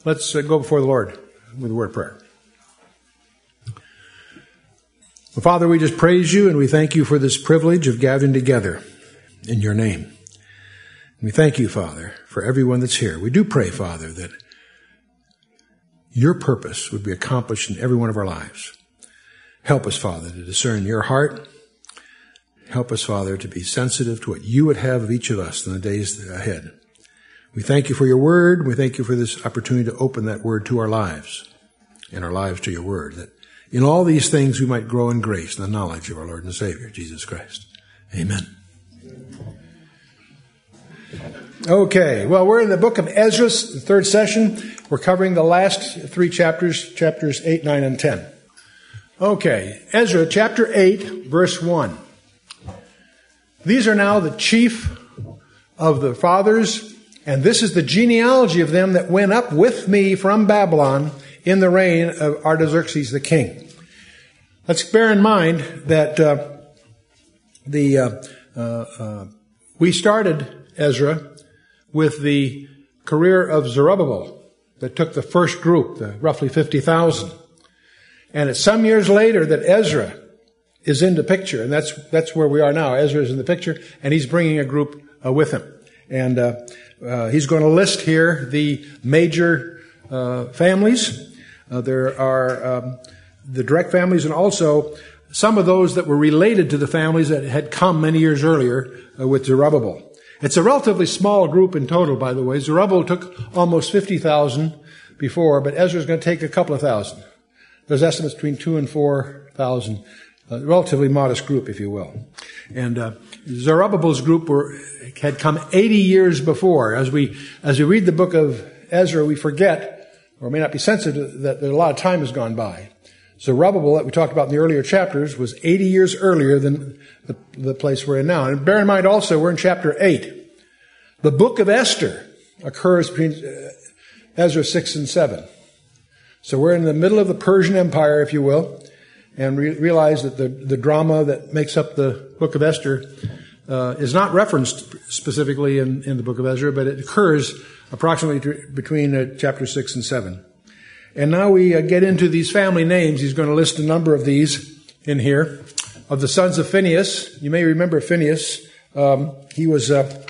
Let's go before the Lord with a word of prayer. Well, Father, we just praise you and we thank you for this privilege of gathering together in your name. And we thank you, Father, for everyone that's here. We do pray, Father, that your purpose would be accomplished in every one of our lives. Help us, Father, to discern your heart. Help us, Father, to be sensitive to what you would have of each of us in the days ahead. We thank you for your word. We thank you for this opportunity to open that word to our lives and our lives to your word, that in all these things we might grow in grace and the knowledge of our Lord and Savior, Jesus Christ. Amen. Okay, well, we're in the book of Ezra, the third session. We're covering the last three chapters, chapters 8, 9, and 10. Okay, Ezra chapter 8, verse 1. These are now the chief of the fathers, and this is the genealogy of them that went up with me from Babylon in the reign of Artaxerxes the king. Let's bear in mind that we started Ezra with the career of Zerubbabel that took the first group, the roughly 50,000. And it's some years later that Ezra is in the picture, and that's where we are now. Ezra is in the picture, and he's bringing a group with him. And he's going to list here the major families. There are the direct families, and also some of those that were related to the families that had come many years earlier with Zerubbabel. It's a relatively small group in total, by the way. Zerubbabel took almost 50,000 before, but Ezra's going to take a couple of thousand. There's estimates between 2,000 and 4,000. A relatively modest group, if you will. And Zerubbabel's group had come 80 years before. As we read the book of Ezra, we forget, or may not be sensitive, that a lot of time has gone by. Zerubbabel, that we talked about in the earlier chapters, was 80 years earlier than the place we're in now. And bear in mind also, we're in chapter 8. The book of Esther occurs between Ezra 6 and 7. So we're in the middle of the Persian Empire, if you will, and realize that the drama that makes up the book of Esther is not referenced specifically in the book of Ezra, but it occurs approximately between chapter 6 and 7. And now we get into these family names. He's going to list a number of these in here. Of the sons of Phinehas, you may remember Phinehas. He was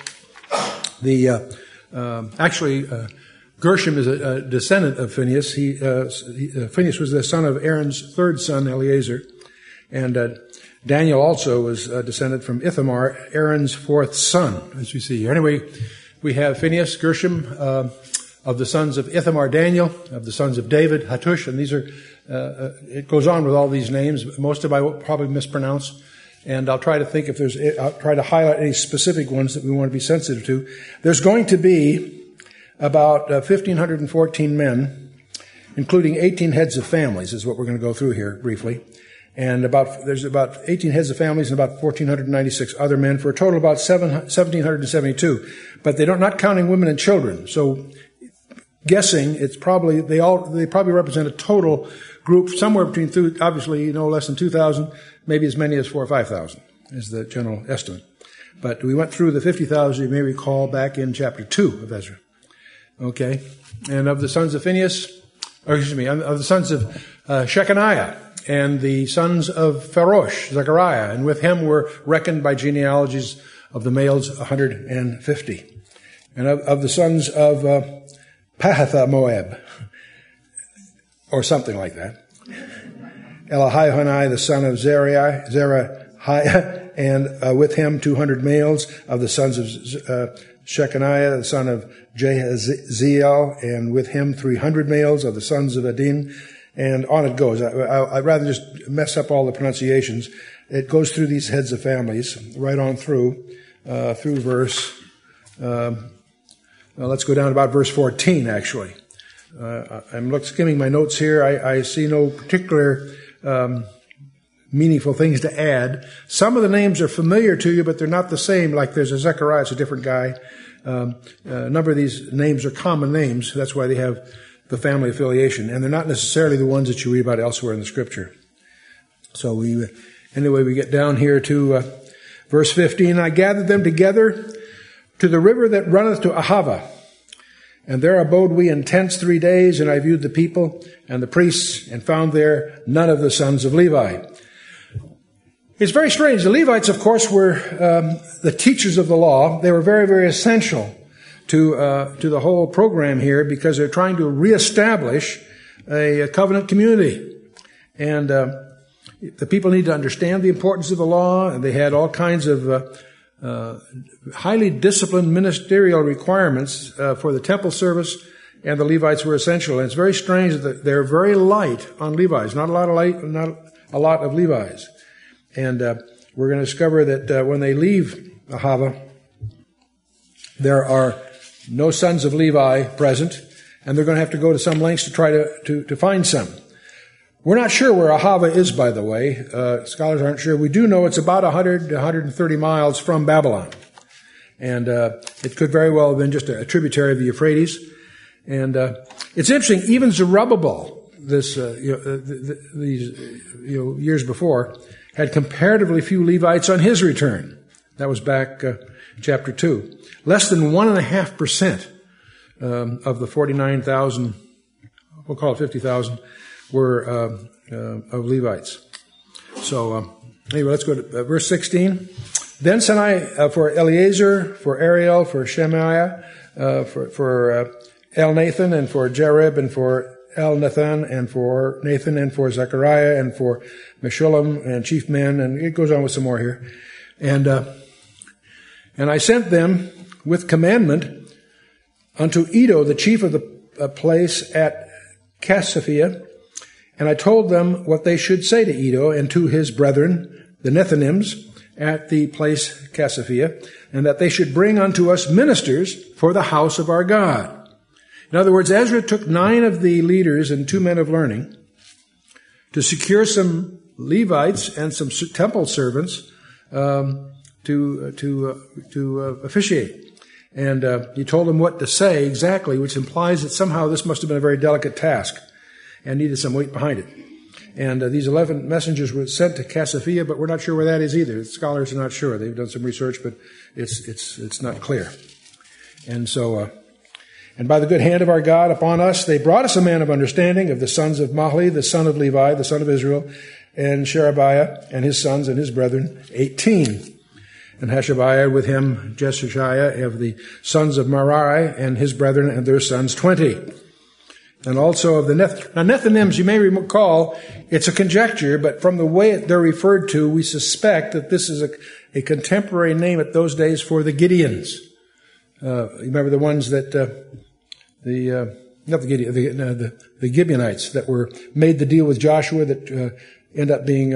Gershom is a descendant of Phinehas. Phinehas was the son of Aaron's third son, Eleazar. And Daniel also was descended from Ithamar, Aaron's fourth son, as we see here. Anyway, we have Phinehas, Gershom, of the sons of Ithamar, Daniel, of the sons of David, Hattush, and these are, it goes on with all these names. Most of them I will probably mispronounce. And I'll try to highlight any specific ones that we want to be sensitive to. There's going to be about 1,514 men, including 18 heads of families, is what we're going to go through here briefly. And there's about 18 heads of families and about 1,496 other men, for a total of about 1,772. But they're not counting women and children. So guessing, it's probably, they probably represent a total group somewhere between, obviously, no less than 2,000, maybe as many as 4,000 or 5,000 is the general estimate. But we went through the 50,000, you may recall, back in chapter 2 of Ezra. Okay. And of the sons of Phinehas, of the sons of Shechaniah, and the sons of Pharosh, Zechariah, and with him were reckoned by genealogies of the males 150. And of the sons of Pahatha Moab, or something like that, Elihai, the son of Zerahiah, and with him 200 males. Of the sons of Shechaniah, the son of Jehaziel, and with him 300 males. Of the sons of Adin, and on it goes. I'd rather just mess up all the pronunciations. It goes through these heads of families, right on through verse, let's go down to about verse 14, actually. I'm skimming my notes here. I see no particular meaningful things to add. Some of the names are familiar to you, but they're not the same. Like there's a Zechariah, it's a different guy. A number of these names are common names. That's why they have the family affiliation. And they're not necessarily the ones that you read about elsewhere in the Scripture. So we get down here to verse 15. I gathered them together to the river that runneth to Ahava, And there abode we in tents 3 days, and I viewed the people and the priests, and found there none of the sons of Levi. It's very strange. The Levites, of course, were the teachers of the law. They were very, very essential to the whole program here, because they're trying to reestablish a covenant community. And the people need to understand the importance of the law, and they had all kinds of highly disciplined ministerial requirements for the temple service, and the Levites were essential. And it's very strange that they're very light on Levites, not a lot of Levites. And we're going to discover that when they leave Ahava, there are no sons of Levi present, and they're going to have to go to some lengths to try to find some. We're not sure where Ahava is, by the way. Scholars aren't sure. We do know it's about 100 to 130 miles from Babylon. And it could very well have been just a tributary of the Euphrates. And it's interesting, even Zerubbabel, these years before, had comparatively few Levites on his return. That was back chapter 2. Less than 1.5% of the 49,000, we'll call it 50,000, were of Levites. So anyway, let's go to verse 16. Then sent I for Eleazar, for Ariel, for Shemaiah, for Elnathan, and for Jarib, and for Elnathan, and for Nathan, and for Zechariah, and for Meshullam, and chief men, and it goes on with some more here. And I sent them with commandment unto Iddo, the chief of the place at Cassiophia, and I told them what they should say to Iddo and to his brethren, the Nethinims, at the place Cassiophia, and that they should bring unto us ministers for the house of our God. In other words, Ezra took 9 of the leaders and 2 men of learning to secure some Levites and some temple servants to officiate. And he told them what to say exactly, which implies that somehow this must have been a very delicate task and needed some weight behind it. And these 11 messengers were sent to Cassiophia, but we're not sure where that is either. Scholars are not sure. They've done some research, but it's not clear. And so, and by the good hand of our God upon us, they brought us a man of understanding of the sons of Mahli, the son of Levi, the son of Israel, and Sherebiah and his sons and his brethren, 18. And Hashabiah with him, Jeshiah of the sons of Merari and his brethren and their sons, 20. And also of the Nethinims, you may recall, it's a conjecture, but from the way they're referred to, we suspect that this is a contemporary name at those days for the Gideons. Remember the ones that, the Gibeonites that made the deal with Joshua that end up being,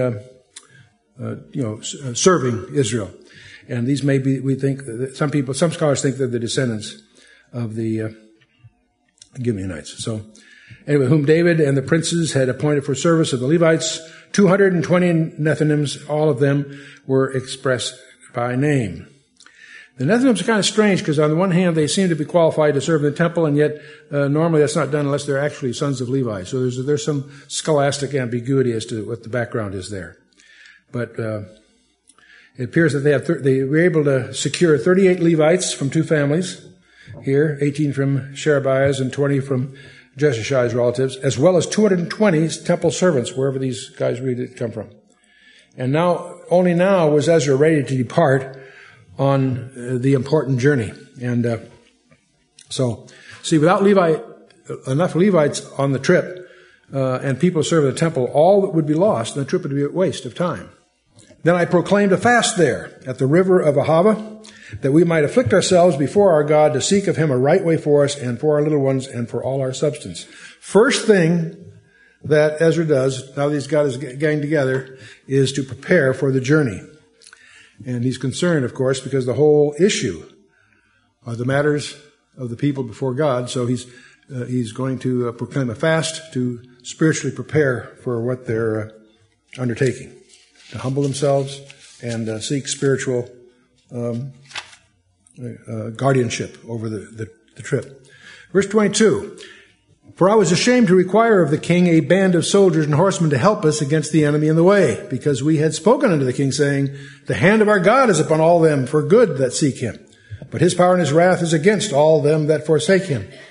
serving Israel. And these may be, we think, some scholars think they're the descendants of the Gibeonites. So, anyway, whom David and the princes had appointed for service of the Levites, 220 Nethinims, all of them were expressed by name. The Nethinims are kind of strange because on the one hand, they seem to be qualified to serve in the temple, and yet normally that's not done unless they're actually sons of Levi. So there's some scholastic ambiguity as to what the background is there. But it appears that they were able to secure 38 Levites from 2 families here, 18 from Sherebiah's and 20 from Jeshiah's relatives, as well as 220 temple servants, wherever these guys really did come from. And only now was Ezra ready to depart on the important journey. And so, see, without enough Levites on the trip, and people serving the temple, all that would be lost, and the trip would be a waste of time. Then I proclaimed a fast there at the river of Ahava, that we might afflict ourselves before our God to seek of him a right way for us and for our little ones and for all our substance. First thing that Ezra does, now that he's got his gang together, is to prepare for the journey. And he's concerned, of course, because the whole issue are the matters of the people before God. So he's going to proclaim a fast to spiritually prepare for what they're undertaking, to humble themselves and seek spiritual guardianship over the trip. Verse 22, for I was ashamed to require of the king a band of soldiers and horsemen to help us against the enemy in the way, because we had spoken unto the king, saying, the hand of our God is upon all them for good that seek him, but his power and his wrath is against all them that forsake him.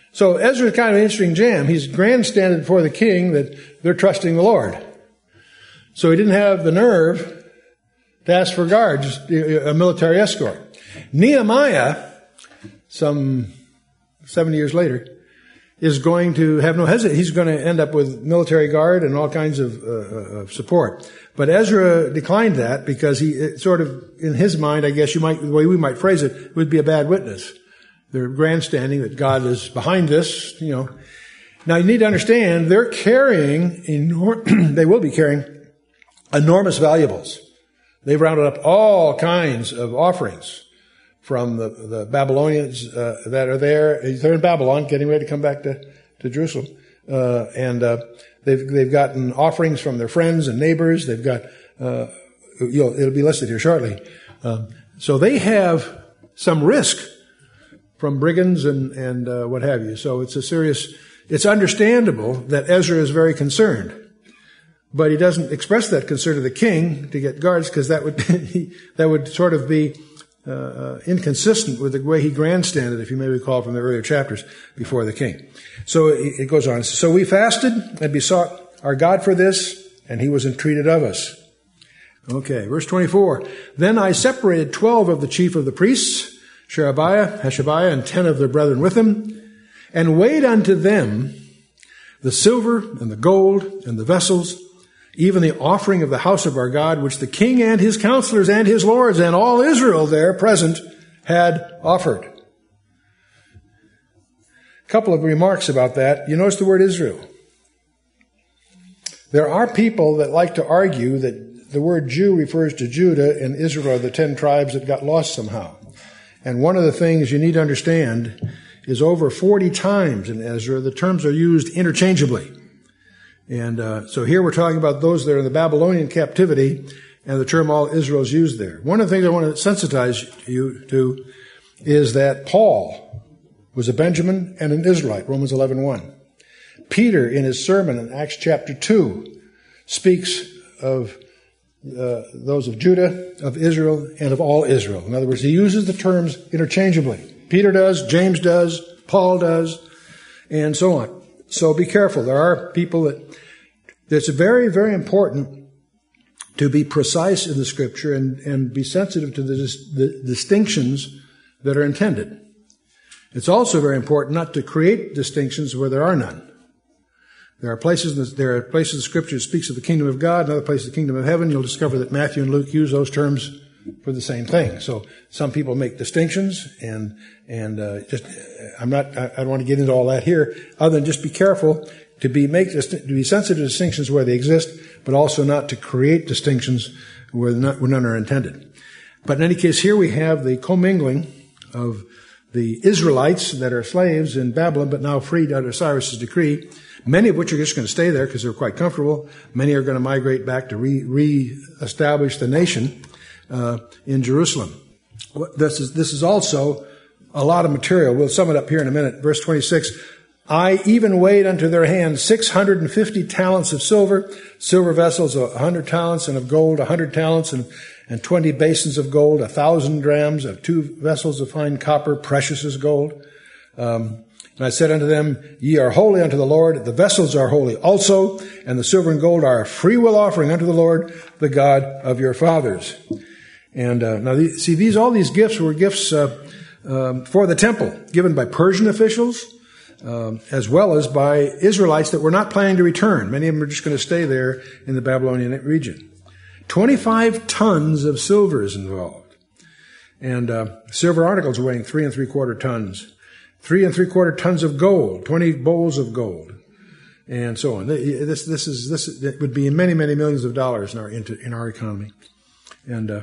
So Ezra's kind of an interesting jam. He's grandstanded before the king that they're trusting the Lord. So he didn't have the nerve to ask for guards, a military escort. Nehemiah, some 70 years later, is going to have no hesitation. He's going to end up with military guard and all kinds of support. But Ezra declined that because he sort of, in his mind, I guess the way we might phrase it, would be a bad witness. They're grandstanding that God is behind this, Now you need to understand, they're carrying, they will be carrying enormous valuables. They've rounded up all kinds of offerings from the Babylonians that are there. They're in Babylon, getting ready to come back to Jerusalem. And they've gotten offerings from their friends and neighbors. They've got, it'll be listed here shortly. So they have some risk from brigands and what have you. So it's understandable that Ezra is very concerned. But he doesn't express that concern to the king to get guards, because that would sort of be inconsistent with the way he grandstanded, if you may recall from the earlier chapters, before the king. So it goes on. So we fasted and besought our God for this, and he was entreated of us. Okay, verse 24. Then I separated 12 of the chief of the priests, Sherebiah, Hashabiah, and 10 of their brethren with him, and weighed unto them the silver and the gold and the vessels, even the offering of the house of our God, which the king and his counselors and his lords and all Israel there present had offered. A couple of remarks about that. You notice the word Israel. There are people that like to argue that the word Jew refers to Judah and Israel are the 10 tribes that got lost somehow. And one of the things you need to understand is over 40 times in Ezra, the terms are used interchangeably. And so here we're talking about those that are in the Babylonian captivity, and the term all Israel is used there. One of the things I want to sensitize you to is that Paul was a Benjamin and an Israelite, Romans 11:1. Peter, in his sermon in Acts chapter 2, speaks of those of Judah, of Israel, and of all Israel. In other words, he uses the terms interchangeably. Peter does, James does, Paul does, and so on. So be careful. There are people that's very, very important to be precise in the Scripture and be sensitive to the distinctions that are intended. It's also very important not to create distinctions where there are none. There are places in the Scripture that speaks of the kingdom of God, and other places the kingdom of heaven. You'll discover that Matthew and Luke use those terms for the same thing. So some people make distinctions, and I don't want to get into all that here, other than just be careful to be sensitive to distinctions where they exist, but also not to create distinctions where none are intended. But in any case, here we have the commingling of the Israelites that are slaves in Babylon, but now freed under Cyrus's decree, many of which are just going to stay there because they're quite comfortable. Many are going to migrate back to re-establish the nation in Jerusalem. This is also a lot of material. We'll sum it up here in a minute. Verse 26, I even weighed unto their hands 650 talents of silver vessels 100 talents, and of gold 100 talents, and 20 basins of gold, 1,000 drams of 2 vessels of fine copper, precious as gold. And I said unto them, ye are holy unto the Lord. The vessels are holy also, and the silver and gold are a freewill offering unto the Lord, the God of your fathers. And now, all these gifts were gifts for the temple, given by Persian officials, as well as by Israelites that were not planning to return. Many of them are just going to stay there in the Babylonian region. 25 tons of silver is involved. And silver articles weighing 3 3/4 tons. 3 3/4 tons of gold, 20 bowls of gold, and so on. This would be many, many millions of dollars in our economy. And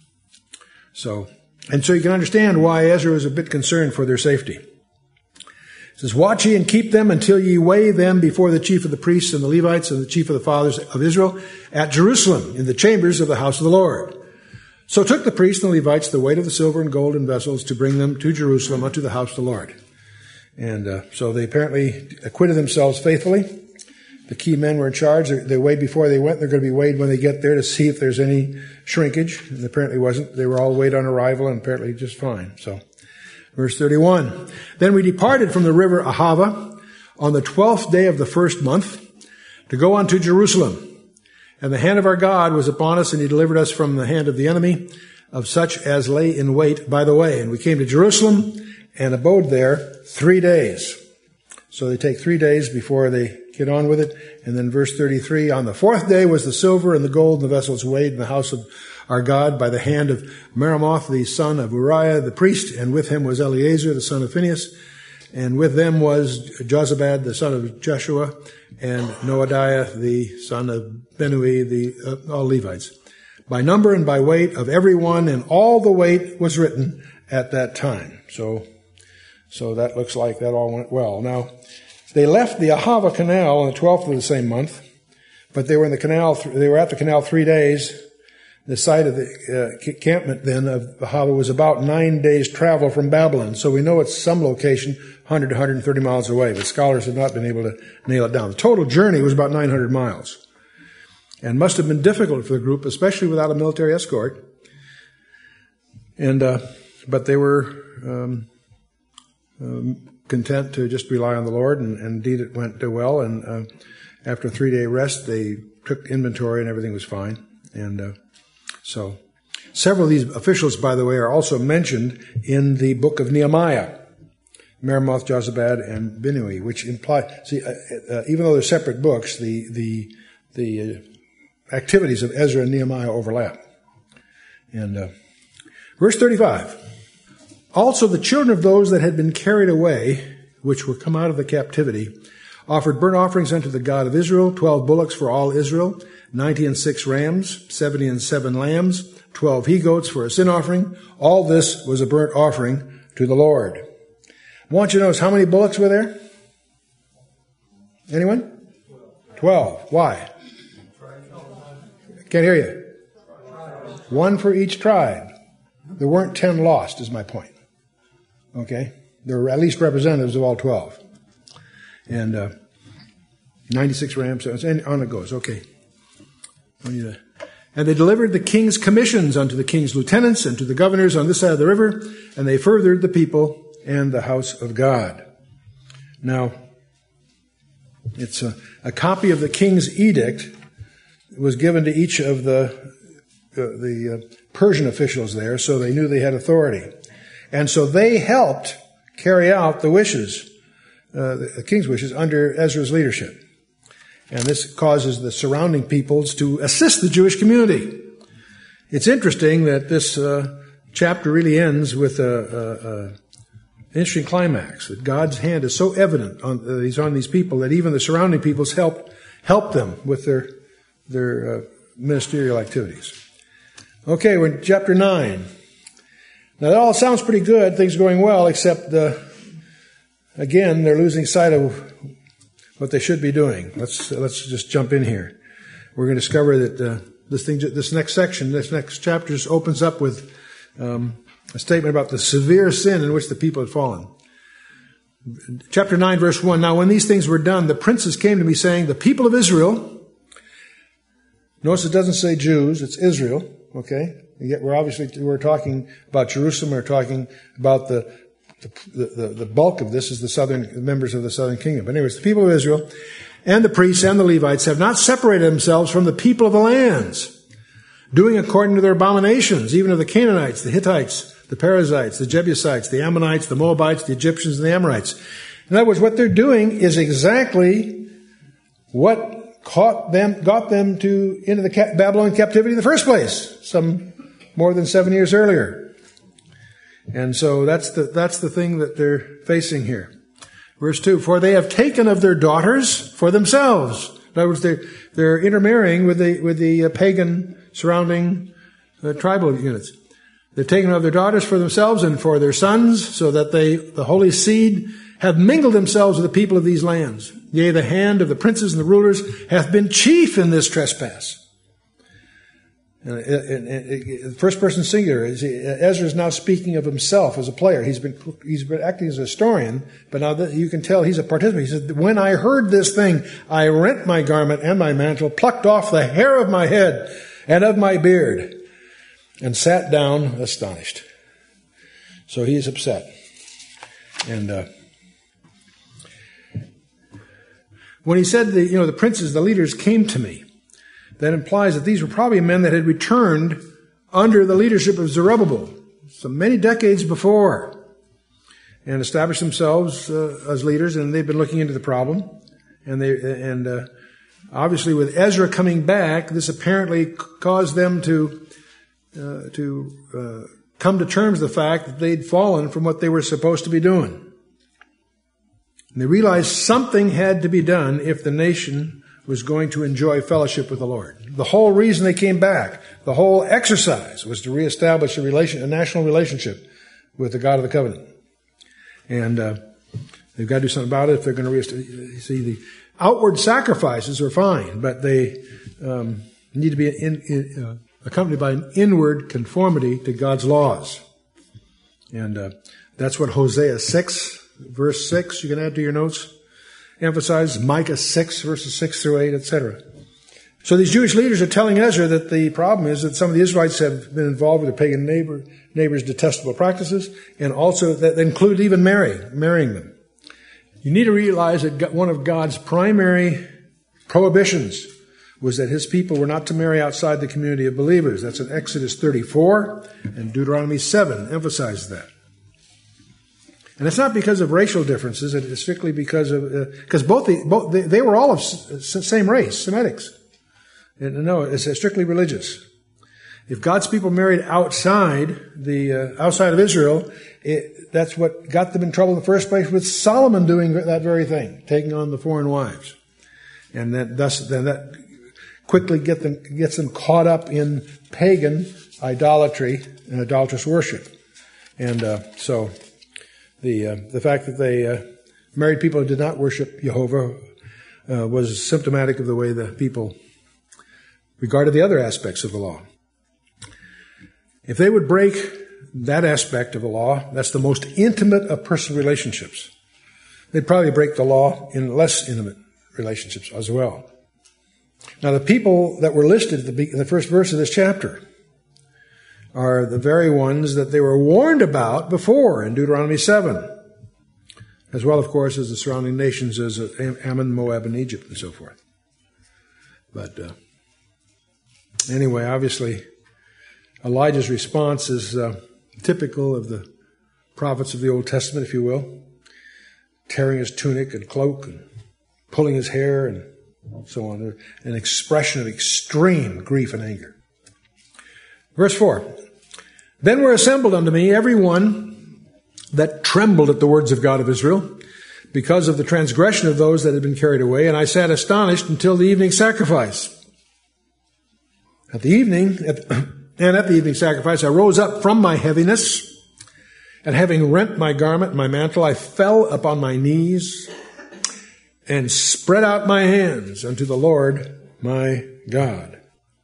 so you can understand why Ezra was a bit concerned for their safety. It says, watch ye and keep them until ye weigh them before the chief of the priests and the Levites and the chief of the fathers of Israel at Jerusalem in the chambers of the house of the Lord. So took the priests and the Levites the weight of the silver and gold and vessels to bring them to Jerusalem unto the house of the Lord. And so they apparently acquitted themselves faithfully. The key men were in charge. They weighed before they went. They're going to be weighed when they get there to see if there's any shrinkage. And apparently wasn't. They were all weighed on arrival and apparently just fine. So Verse 31. Then we departed from the river Ahava on the 12th day of the first month to go unto Jerusalem. And the hand of our God was upon us, and he delivered us from the hand of the enemy, of such as lay in wait by the way. And we came to Jerusalem and abode there 3 days. So they take 3 days before they get on with it. And then verse 33, on the 4th day was the silver and the gold and the vessels weighed in the house of our God by the hand of Meremoth, the son of Uriah, the priest, and with him was Eleazar, the son of Phinehas, and with them was Jozabad, the son of Jeshua, and Noadiah, the son of Benui, all Levites, by number and by weight of every one, and all the weight was written at that time. So that looks like that all went well. Now, they left the Ahava Canal on the 12th of the same month, but they were in the canal. They were at the canal 3 days. The site of the encampment then of Ahava was about 9 days' travel from Babylon. So we know it's some location, 100 to 130 miles away, but scholars have not been able to nail it down. The total journey was about 900 miles, and must have been difficult for the group, especially without a military escort. And but they were content to just rely on the Lord, and indeed it went well. And after a 3-day rest, they took inventory, and everything was fine. And so several of these officials, by the way, are also mentioned in the book of Nehemiah. Meremoth, Jozabad, and Benui, which imply, even though they're separate books, the activities of Ezra and Nehemiah overlap. And verse 35. Also the children of those that had been carried away, which were come out of the captivity, offered burnt offerings unto the God of Israel, 12 bullocks for all Israel, 96 rams, 77 lambs, 12 he-goats for a sin offering. All this was a burnt offering to the Lord. I want you to notice how many bullocks were there? Anyone? 12. Why? Can't hear you. 1 for each tribe. There weren't 10 lost, is my point. Okay? There were at least representatives of all 12. And 96 rams, and on it goes. Okay. And they delivered the king's commissions unto the king's lieutenants and to the governors on this side of the river, and they furthered the people and the house of God. Now, it's a copy of the king's edict was given to each of the Persian officials there, so they knew they had authority. And so they helped carry out the wishes, the king's wishes, under Ezra's leadership. And this causes the surrounding peoples to assist the Jewish community. It's interesting that this chapter really ends with an interesting climax, that God's hand is so evident he's on these people that even the surrounding peoples help them with their ministerial activities. Okay, we're in chapter 9. Now that all sounds pretty good, things are going well, except again, they're losing sight of what they should be doing. Let's just jump in here. We're going to discover that this next section, this next chapter, just opens up with a statement about the severe sin in which the people had fallen. Chapter 9, verse 1. Now when these things were done, the princes came to me saying, the people of Israel. Notice it doesn't say Jews, it's Israel. Okay, we're talking about Jerusalem. We're talking about the bulk of this is the members of the southern kingdom. But anyways, the people of Israel and the priests and the Levites have not separated themselves from the people of the lands, doing according to their abominations, even of the Canaanites, the Hittites, the Perizzites, the Jebusites, the Ammonites, the Moabites, the Egyptians, and the Amorites. In other words, what they're doing is exactly what got them into the Babylon captivity in the first place, some more than 7 years earlier. And so that's the thing that they're facing here. Verse 2, for they have taken of their daughters for themselves. In other words, they're intermarrying with the pagan surrounding tribal units. They've taken of their daughters for themselves and for their sons, so that the holy seed have mingled themselves with the people of these lands. Yea, the hand of the princes and the rulers hath been chief in this trespass. First person singular. Ezra is now speaking of himself as a player. He's been acting as a historian, but now that you can tell he's a participant. He said, when I heard this thing, I rent my garment and my mantle, plucked off the hair of my head and of my beard, and sat down astonished. So he is upset. And when he said the princes, the leaders came to me, that implies that these were probably men that had returned under the leadership of Zerubbabel so many decades before and established themselves as leaders, and they've been looking into the problem. And obviously with Ezra coming back, this apparently caused them to come to terms with the fact that they'd fallen from what they were supposed to be doing. And they realized something had to be done if the nation was going to enjoy fellowship with the Lord. The whole reason they came back, the whole exercise, was to reestablish a national relationship with the God of the covenant. And they've got to do something about it if they're going to see the outward sacrifices are fine, but they need to be accompanied by an inward conformity to God's laws. And that's what Hosea 6, verse 6, you can add to your notes, emphasizes, Micah 6, verses 6 through 8, etc. So these Jewish leaders are telling Ezra that the problem is that some of the Israelites have been involved with their pagan neighbors' detestable practices, and also that include even marrying them. You need to realize that one of God's primary prohibitions was that his people were not to marry outside the community of believers. That's in Exodus 34, and Deuteronomy 7 emphasizes that. And it's not because of racial differences. It is strictly because they were all of same race, Semitics. No, it's strictly religious. If God's people married outside of Israel, that's what got them in trouble in the first place, with Solomon doing that very thing, taking on the foreign wives, and that quickly gets them caught up in pagan idolatry and idolatrous worship, and so. The fact that they married people who did not worship Jehovah was symptomatic of the way the people regarded the other aspects of the law. If they would break that aspect of the law, that's the most intimate of personal relationships. They'd probably break the law in less intimate relationships as well. Now, the people that were listed in the first verse of this chapter are the very ones that they were warned about before in Deuteronomy 7, as well, of course, as the surrounding nations as Ammon, Moab, and Egypt, and so forth. But anyway, obviously, Elijah's response is typical of the prophets of the Old Testament, if you will, tearing his tunic and cloak and pulling his hair and so on, an expression of extreme grief and anger. Verse 4, Then were assembled unto me every one that trembled at the words of God of Israel, because of the transgression of those that had been carried away, and I sat astonished until the evening sacrifice. At the evening sacrifice, I rose up from my heaviness, and having rent my garment, my mantle, I fell upon my knees, and spread out my hands unto the Lord my God,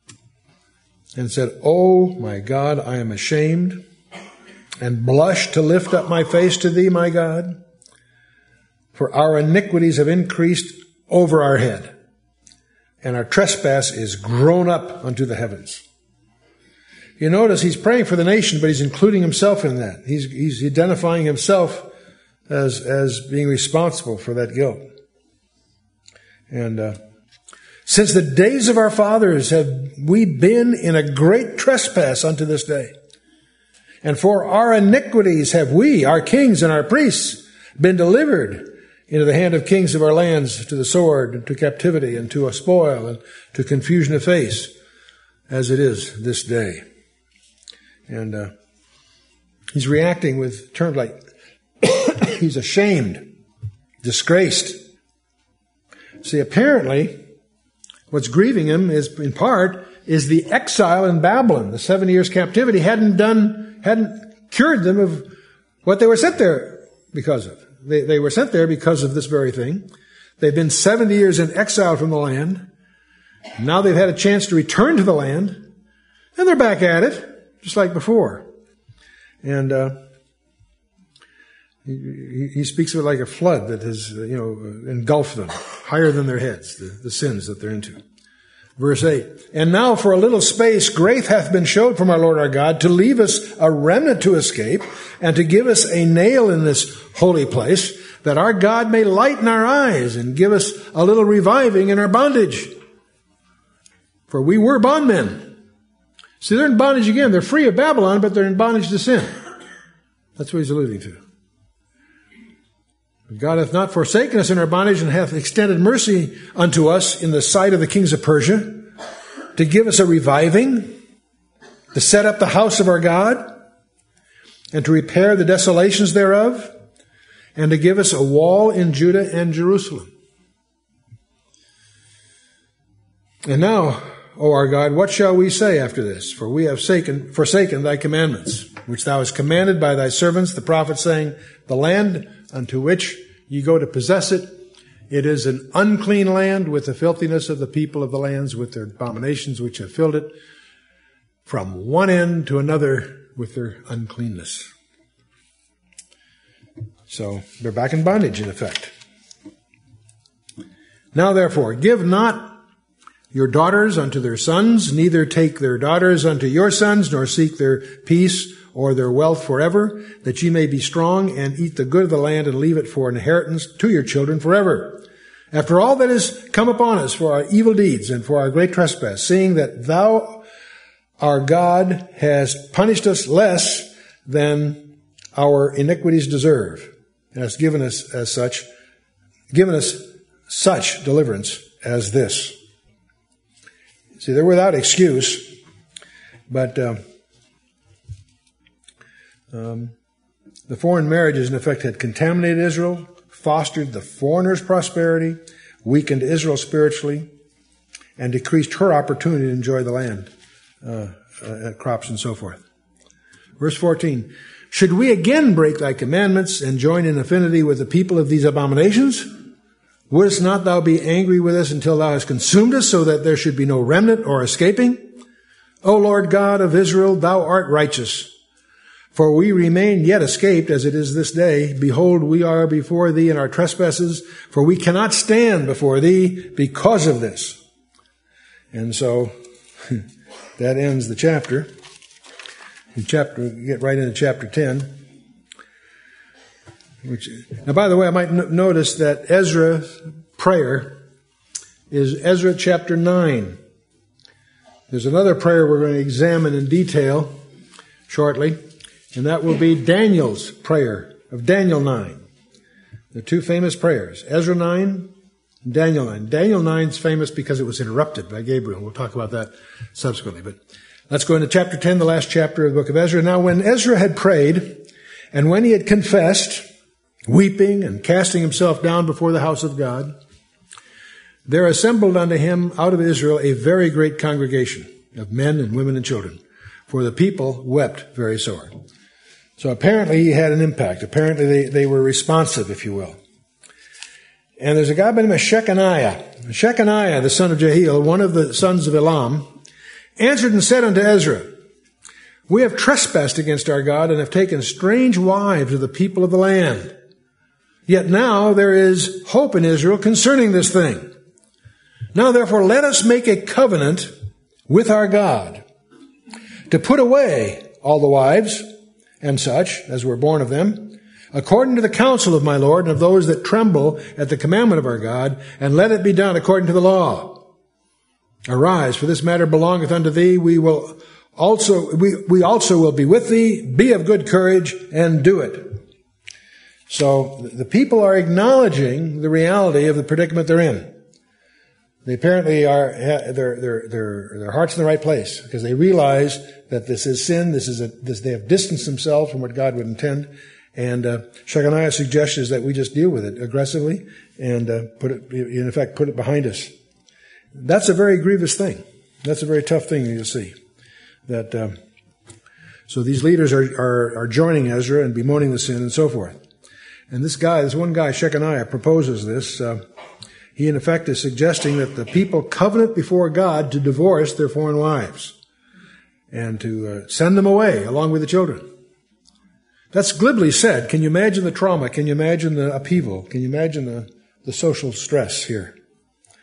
and said, O my God, I am ashamed, and blush to lift up my face to thee, my God, for our iniquities have increased over our head, and our trespass is grown up unto the heavens. You notice he's praying for the nation, but he's including himself in that. He's identifying himself as being responsible for that guilt. And since the days of our fathers have we been in a great trespass unto this day. And for our iniquities have we, our kings and our priests, been delivered into the hand of kings of our lands, to the sword, and to captivity, and to a spoil, and to confusion of face, as it is this day. And he's reacting with terms like he's ashamed, disgraced. See, apparently, what's grieving him is, in part, is the exile in Babylon. The 7 years captivity hadn't cured them of what they were sent there because of. They were sent there because of this very thing. They've been 70 years in exile from the land. Now they've had a chance to return to the land, and they're back at it, just like before. And he speaks of it like a flood that has, engulfed them, higher than their heads, the sins that they're into. Verse 8, and now for a little space grace hath been showed from our Lord our God to leave us a remnant to escape and to give us a nail in this holy place, that our God may lighten our eyes and give us a little reviving in our bondage. For we were bondmen. See, they're in bondage again. They're free of Babylon, but they're in bondage to sin. That's what he's alluding to. God hath not forsaken us in our bondage, and hath extended mercy unto us in the sight of the kings of Persia, to give us a reviving, to set up the house of our God, and to repair the desolations thereof, and to give us a wall in Judah and Jerusalem. And now, O our God, what shall we say after this? For we have forsaken thy commandments, which thou hast commanded by thy servants, the prophets, saying, the land unto which ye go to possess it, it is an unclean land, with the filthiness of the people of the lands, with their abominations which have filled it, from one end to another with their uncleanness. So they're back in bondage, in effect. Now therefore, give not your daughters unto their sons, neither take their daughters unto your sons, nor seek their peace or their wealth forever, that ye may be strong and eat the good of the land and leave it for inheritance to your children forever. After all that is come upon us for our evil deeds and for our great trespass, seeing that thou, our God, hast punished us less than our iniquities deserve, and hast given us such deliverance as this. See, they're without excuse, but the foreign marriages, in effect, had contaminated Israel, fostered the foreigner's prosperity, weakened Israel spiritually, and decreased her opportunity to enjoy the land, crops and so forth. Verse 14, should we again break thy commandments and join in affinity with the people of these abominations? Wouldst not thou be angry with us until thou hast consumed us, so that there should be no remnant or escaping? O Lord God of Israel, thou art righteous. For we remain yet escaped, as it is this day. Behold, we are before thee in our trespasses, for we cannot stand before thee because of this. And so that ends the chapter. Get right into chapter 10. Now, by the way, I might notice that Ezra's prayer is Ezra chapter 9. There's another prayer we're going to examine in detail shortly, and that will be Daniel's prayer of Daniel 9. The two famous prayers, Ezra 9 and Daniel 9. Daniel 9 is famous because it was interrupted by Gabriel. We'll talk about that subsequently. But let's go into chapter 10, the last chapter of the book of Ezra. Now, when Ezra had prayed, and when he had confessed, weeping and casting himself down before the house of God, there assembled unto him out of Israel a very great congregation of men and women and children, for the people wept very sore. So apparently he had an impact. Apparently they were responsive, if you will. And there's a guy by the name of Shechaniah. Shechaniah, the son of Jehiel, one of the sons of Elam, answered and said unto Ezra, we have trespassed against our God and have taken strange wives of the people of the land. Yet now there is hope in Israel concerning this thing. Now therefore let us make a covenant with our God to put away all the wives and such as were born of them, according to the counsel of my Lord and of those that tremble at the commandment of our God, and let it be done according to the law. Arise, for this matter belongeth unto thee. We also will be with thee. Be of good courage and do it. So the people are acknowledging the reality of the predicament they're in. They apparently are, their heart's in the right place, because they realize that this is sin. They have distanced themselves from what God would intend. And Shechaniah's suggestion is that we just deal with it aggressively and put it behind us. That's a very grievous thing. That's a very tough thing you'll see. So these leaders are joining Ezra and bemoaning the sin and so forth. And this one guy, Shechaniah, proposes this. He, in effect, is suggesting that the people covenant before God to divorce their foreign wives and to send them away along with the children. That's glibly said. Can you imagine the trauma? Can you imagine the upheaval? Can you imagine the social stress here?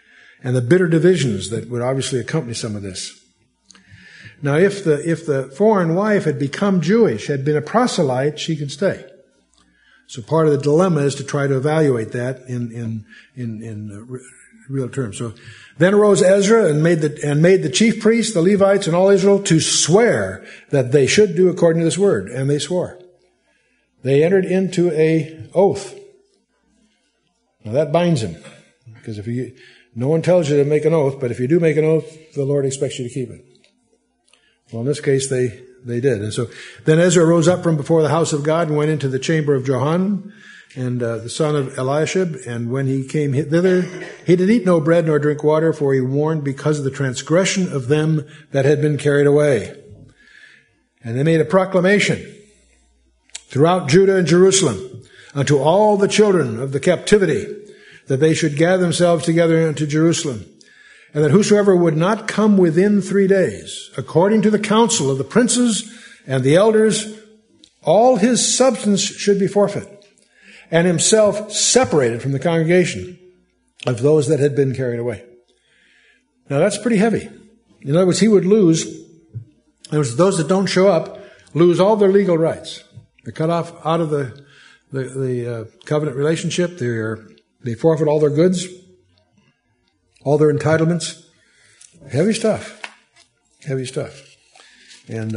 and the bitter divisions that would obviously accompany some of this. Now, if the foreign wife had become Jewish, had been a proselyte, she could stay. So part of the dilemma is to try to evaluate that in real terms. So then arose Ezra and made the chief priests, the Levites, and all Israel to swear that they should do according to this word, and they swore. They entered into a oath. Now that binds them, because no one tells you to make an oath, but if you do make an oath, the Lord expects you to keep it. Well, in this case, they did. And so then Ezra rose up from before the house of God and went into the chamber of Johanan and the son of Eliashib. And when he came thither, he did eat no bread nor drink water, for he warned because of the transgression of them that had been carried away. And they made a proclamation throughout Judah and Jerusalem unto all the children of the captivity, that they should gather themselves together unto Jerusalem, and that whosoever would not come within 3 days, according to the counsel of the princes and the elders, all his substance should be forfeit, and himself separated from the congregation of those that had been carried away. Now that's pretty heavy. In other words, he would lose, those that don't show up lose all their legal rights. They're cut off out of the covenant relationship. They forfeit all their goods, all their entitlements. Heavy stuff. Heavy stuff. And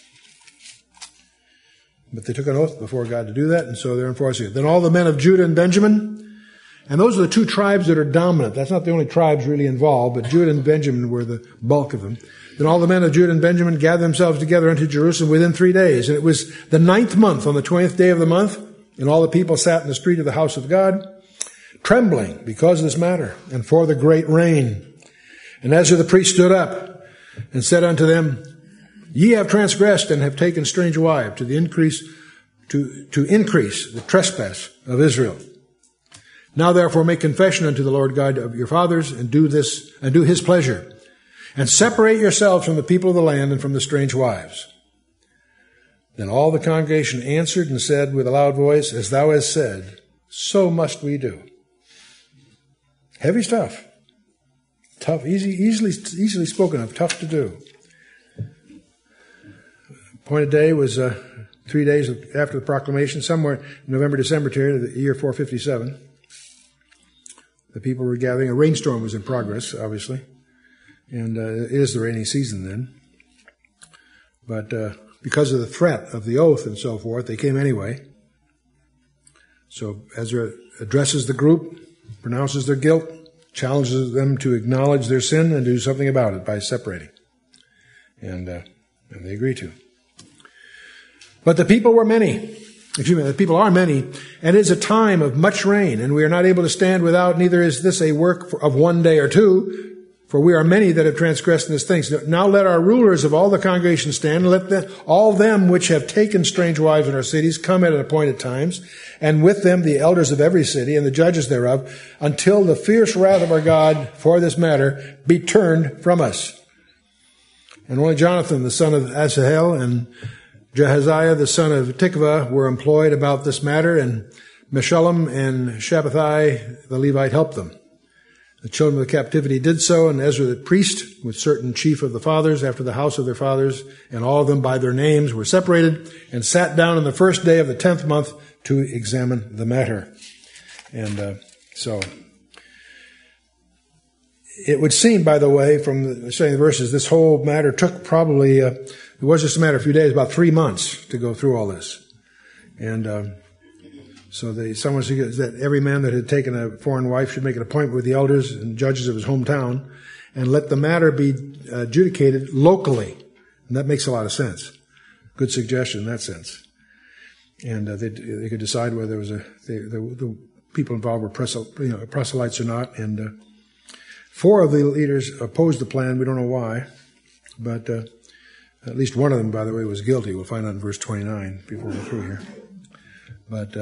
but they took an oath before God to do that, and so they're enforcing it. Then all the men of Judah and Benjamin, and those are the two tribes that are dominant. That's not the only tribes really involved, but Judah and Benjamin were the bulk of them. Then all the men of Judah and Benjamin gathered themselves together unto Jerusalem within 3 days. And it was the 9th month, on the 20th day of the month, and all the people sat in the street of the house of God, trembling because of this matter, and for the great rain. And Ezra the priest stood up and said unto them, Ye have transgressed and have taken strange wives to increase the trespass of Israel. Now therefore make confession unto the Lord God of your fathers, and do his pleasure, and separate yourselves from the people of the land and from the strange wives. Then all the congregation answered and said with a loud voice, As thou hast said, so must we do. Heavy stuff. Tough, easily spoken of, tough to do. Appointed day was 3 days after the proclamation, somewhere November, December period of the year 457. The people were gathering. A rainstorm was in progress, obviously. And it is the rainy season then. But because of the threat of the oath and so forth, they came anyway. So Ezra addresses the group, pronounces their guilt, challenges them to acknowledge their sin and do something about it by separating. And they agree to. But the people were many. The people are many, and it is a time of much rain, and we are not able to stand without, neither is this a work of 1 day or 2, for we are many that have transgressed in these things. Now let our rulers of all the congregation stand, and let all them which have taken strange wives in our cities come at appointed times, and with them the elders of every city and the judges thereof, until the fierce wrath of our God for this matter be turned from us. And only Jonathan, the son of Asahel, and Jehaziah, the son of Tikvah, were employed about this matter, and Meshullam and Shabbathai, the Levite, helped them. The children of the captivity did so, and Ezra the priest, with certain chief of the fathers, after the house of their fathers, and all of them by their names, were separated, and sat down on the first day of the 10th month to examine the matter. And so, it would seem, by the way, from saying the verses, this whole matter took probably, it was just a matter of a few days, about 3 months to go through all this. And so someone suggests that every man that had taken a foreign wife should make an appointment with the elders and judges of his hometown and let the matter be adjudicated locally. And that makes a lot of sense. Good suggestion in that sense. And they could decide whether the people involved were proselytes or not. And 4 of the leaders opposed the plan. We don't know why. But at least one of them, by the way, was guilty. We'll find out in verse 29 before we're through here. But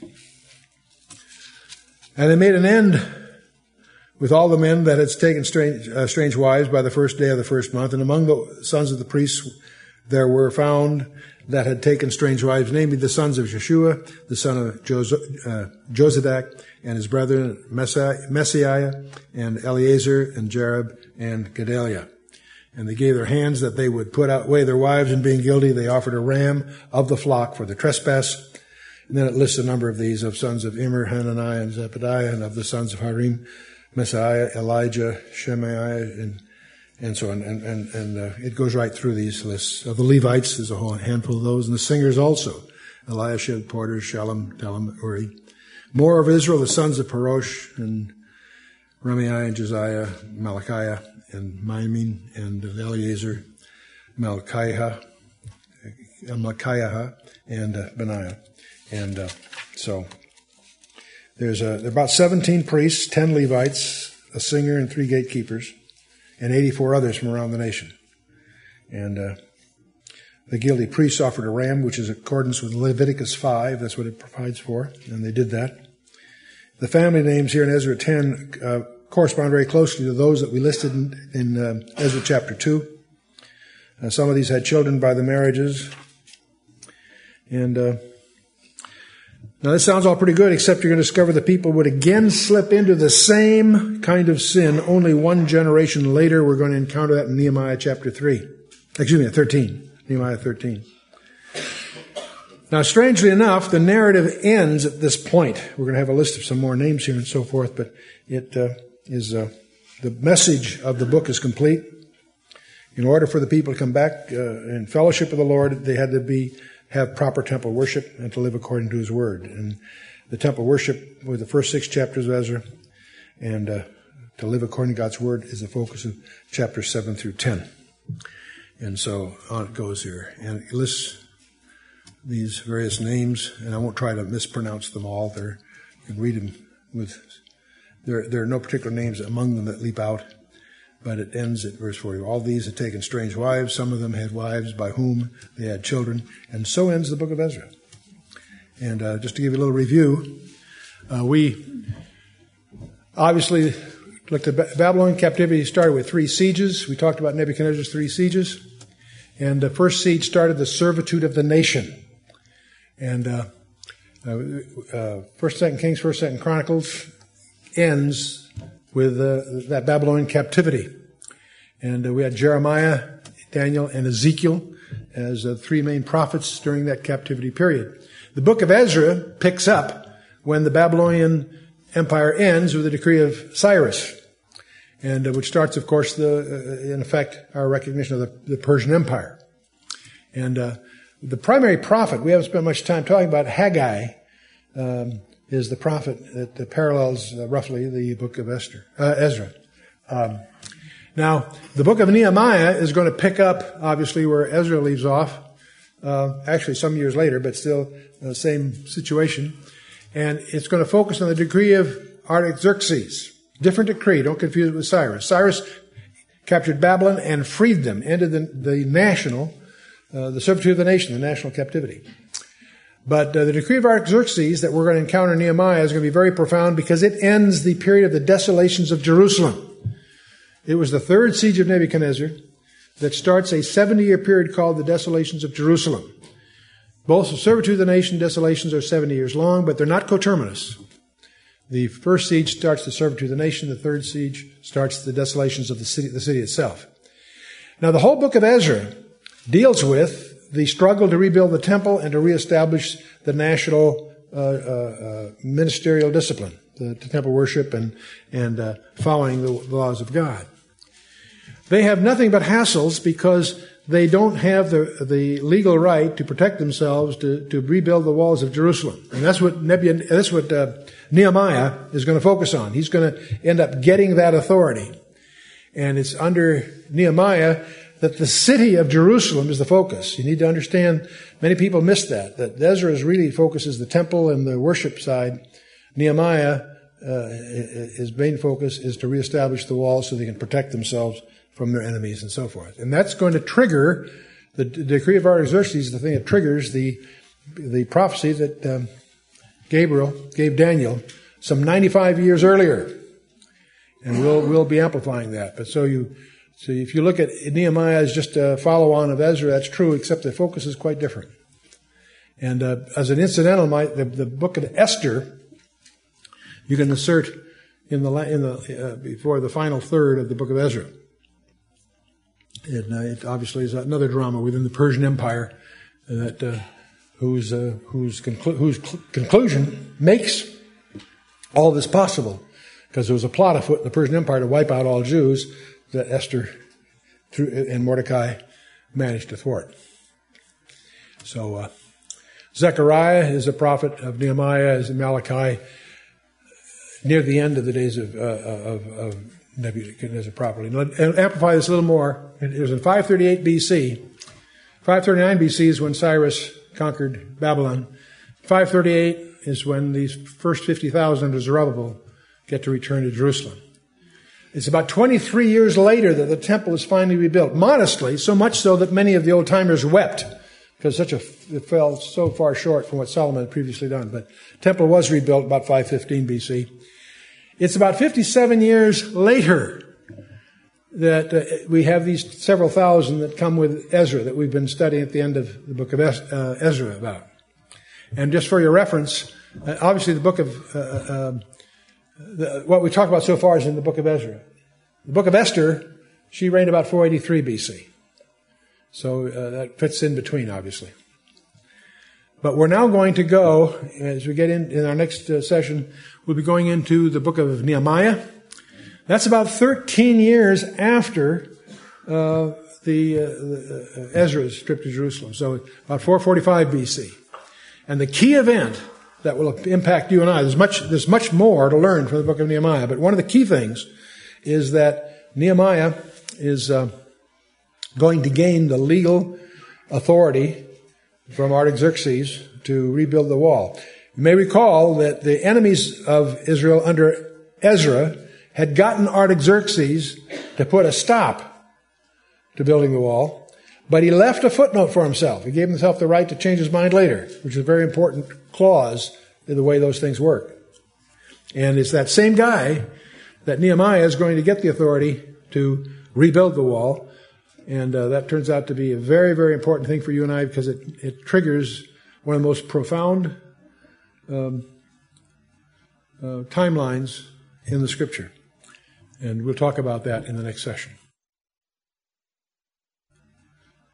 and they made an end with all the men that had taken strange wives by the first day of the first month. And among the sons of the priests there were found that had taken strange wives, namely the sons of Jeshua, the son of Jozadak, and his brethren Messiah, and Eleazar, and Jarib, and Gedaliah. And they gave their hands that they would put away their wives, and being guilty, they offered a ram of the flock for the trespass. And then it lists a number of these, of sons of Immer, Hananiah, and Zebediah, and of the sons of Harim, Messiah, Elijah, Shemaiah, and so on. And it goes right through these lists. Of the Levites, there's a whole handful of those, and the singers also. Eliashib, Porter, Shalom, Telem, Uri. More of Israel, the sons of Parosh, and Ramiah, and Josiah, Malachiah, and Maimin, and Eleazar, Malchiah, and Benaiah. And so there are about 17 priests, 10 Levites, a singer, and 3 gatekeepers, and 84 others from around the nation. And the guilty priests offered a ram, which is in accordance with Leviticus 5. That's what it provides for, and they did that. The family names here in Ezra 10 correspond very closely to those that we listed in Ezra chapter 2. Some of these had children by the marriages. And now this sounds all pretty good, except you're going to discover the people would again slip into the same kind of sin. Only one generation later, we're going to encounter that in Nehemiah chapter 13. Nehemiah 13. Now, strangely enough, the narrative ends at this point. We're going to have a list of some more names here and so forth, but it is the message of the book is complete. In order for the people to come back in fellowship with the Lord, they had to have proper temple worship and to live according to His word. And the temple worship were the first 6 chapters of Ezra, and to live according to God's word is the focus of chapters 7 through 10. And so on it goes here. And it lists these various names, and I won't try to mispronounce them all. You can read them there are no particular names among them that leap out, but it ends at verse 40. All these had taken strange wives. Some of them had wives by whom they had children. And so ends the book of Ezra. And just to give you a little review, we obviously looked at Babylonian captivity. Started with 3 sieges. We talked about Nebuchadnezzar's 3 sieges. And the first siege started the servitude of the nation. And 1st, 2nd Kings, 1st, 2nd Chronicles ends with that Babylonian captivity. And we had Jeremiah, Daniel, and Ezekiel as 3 main prophets during that captivity period. The book of Ezra picks up when the Babylonian Empire ends with the decree of Cyrus, and which starts, of course, in effect, our recognition of the Persian Empire. And the primary prophet, we haven't spent much time talking about, Haggai, is the prophet that parallels roughly the book of Ezra. Now, the book of Nehemiah is going to pick up, obviously, where Ezra leaves off, actually some years later, but still the same situation. And it's going to focus on the decree of Artaxerxes. Different decree, don't confuse it with Cyrus. Cyrus captured Babylon and freed them, ended the servitude of the nation, the national captivity. But the decree of Artaxerxes that we're going to encounter in Nehemiah is going to be very profound because it ends the period of the desolations of Jerusalem. It was the 3rd siege of Nebuchadnezzar that starts a 70-year period called the desolations of Jerusalem. Both the servitude of the nation desolations are 70 years long, but they're not coterminous. The first siege starts the servitude of the nation. The 3rd siege starts the desolations of the city itself. Now, the whole book of Ezra deals with the struggle to rebuild the temple and to reestablish the national ministerial discipline, the temple worship and following the laws of God. They have nothing but hassles because they don't have the legal right to protect themselves to rebuild the walls of Jerusalem. And that's what Nehemiah is going to focus on. He's going to end up getting that authority. And it's under Nehemiah that the city of Jerusalem is the focus. You need to understand, many people miss that Ezra really focuses the temple and the worship side. Nehemiah, his main focus is to reestablish the walls so they can protect themselves from their enemies and so forth. And that's going to trigger the decree of Artaxerxes, the thing that triggers the prophecy that Gabriel gave Daniel some 95 years earlier. And we'll be amplifying that. But so you So if you look at Nehemiah as just a follow-on of Ezra, that's true, except the focus is quite different. And as an incidental, the book of Esther, you can insert before the final third of the book of Ezra. It obviously is another drama within the Persian Empire that whose conclusion makes all this possible, because there was a plot afoot in the Persian Empire to wipe out all Jews that Esther and Mordecai managed to thwart. So Zechariah is a prophet of Nehemiah, is Malachi, near the end of the days of Nebuchadnezzar properly. And amplify this a little more. It was in 538 BC. 539 BC is when Cyrus conquered Babylon. 538 is when these first 50,000 under Zerubbabel get to return to Jerusalem. It's about 23 years later that the temple is finally rebuilt. Modestly, so much so that many of the old-timers wept, because it fell so far short from what Solomon had previously done. But the temple was rebuilt about 515 BC. It's about 57 years later that we have these several thousand that come with Ezra that we've been studying at the end of the book of Ezra about. And just for your reference, obviously the book of what we talked about so far is in the book of Ezra. The book of Esther, she reigned about 483 BC. So that fits in between, obviously. But we're now going to go, as we get in our next session, we'll be going into the book of Nehemiah. That's about 13 years after Ezra's trip to Jerusalem. So about 445 BC. And the key event that will impact you and I, there's much more to learn from the book of Nehemiah, but one of the key things is that Nehemiah is going to gain the legal authority from Artaxerxes to rebuild the wall. You may recall that the enemies of Israel under Ezra had gotten Artaxerxes to put a stop to building the wall, but he left a footnote for himself. He gave himself the right to change his mind later, which is a very important clause in the way those things work. And it's that same guy that Nehemiah is going to get the authority to rebuild the wall. And that turns out to be a very, very important thing for you and I, because it triggers one of the most profound timelines in the Scripture. And we'll talk about that in the next session.